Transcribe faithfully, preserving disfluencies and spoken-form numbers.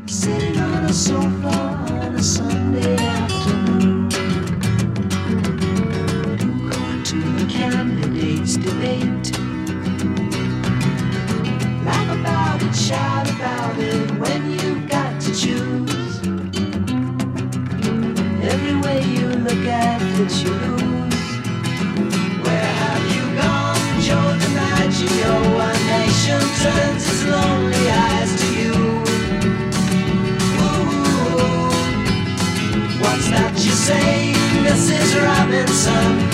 Sitting on a sofa on a Sunday afternoon, going to the candidates' debate. Laugh about it, shout about it when you've got to choose. Every way you look at it, you lose. Where have you gone, Joe DiMaggio? One nation turns its lonely eyes to you. Ooh, what's that you say, Missus Robinson?